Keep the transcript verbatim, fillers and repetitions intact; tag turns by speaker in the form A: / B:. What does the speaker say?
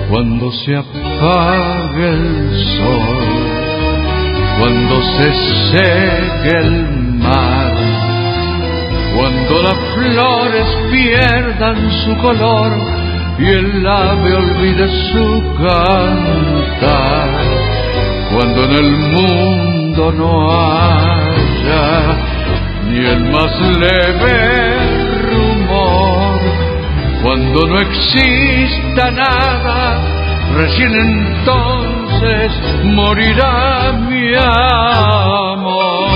A: Cuando se apague el sol, cuando se seque el mar, cuando las flores pierdan su color y el ave olvide su cantar, cuando en el mundo no haya ni el más leve rumor, cuando no exista nada, recién entonces morirá mi amor.